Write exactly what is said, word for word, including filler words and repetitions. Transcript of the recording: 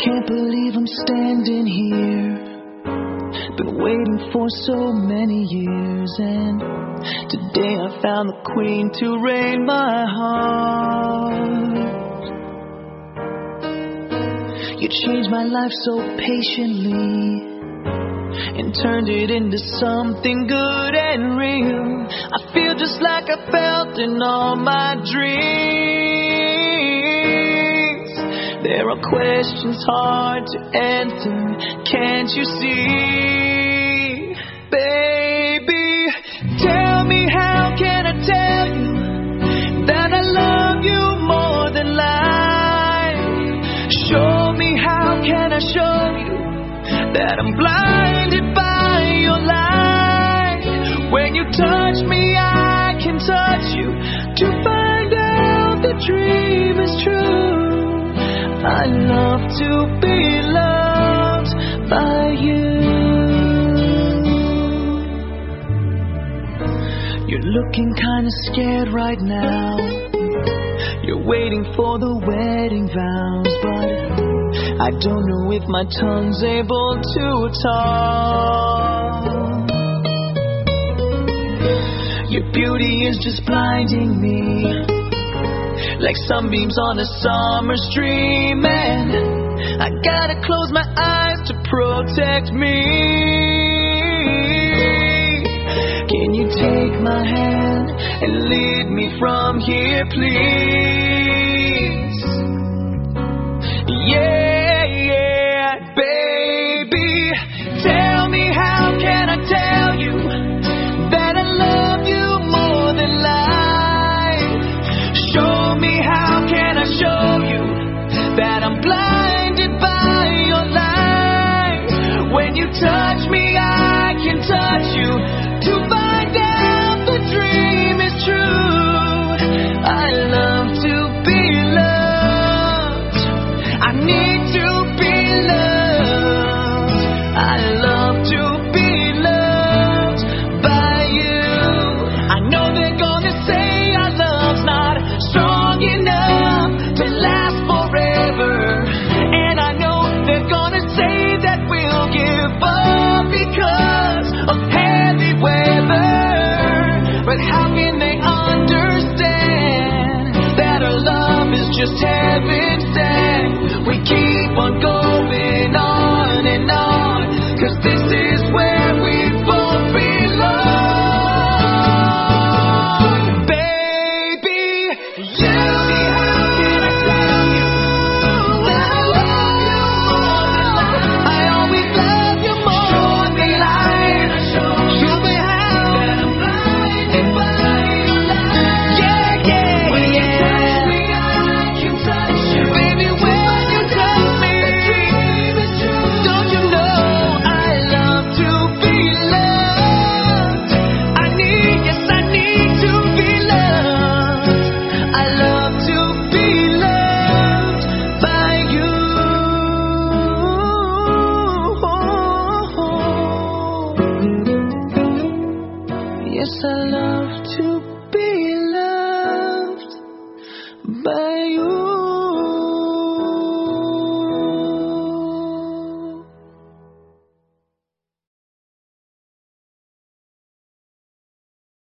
Can't believe I'm standing here. Been waiting for so many years, and today I found the queen to reign my heart. You changed my life so patiently and turned it into something good and real. I feel just like I felt in all my dreams. There are questions hard to answer, can't you see? Baby, tell me, how can I tell you that I love you more than life? Show me, how can I show you that I'm blinded by your light? When you touch me, I can touch you to find out the dream is true. I love to be loved by you. You're looking kinda scared right now. You're waiting for the wedding vows, but I don't know if my tongue's able to talk. Your beauty is just blinding me, like sunbeams on a summer's dream, and I gotta close my eyes to protect me. Can you take my hand and lead me from here, please? Yeah. Touch me, I can touch you to find out the dream is true. I love to be loved. I need to be loved. I love to be loved by you. I know they're gonna say our love's not strong enough to last forever, and I know they're gonna say that we'll give up because of heavy weather. But how can they understand that our love is just heaven sent? We keep on going on and on, 'cause this is where we both belong. Baby, you. Yes, I love to be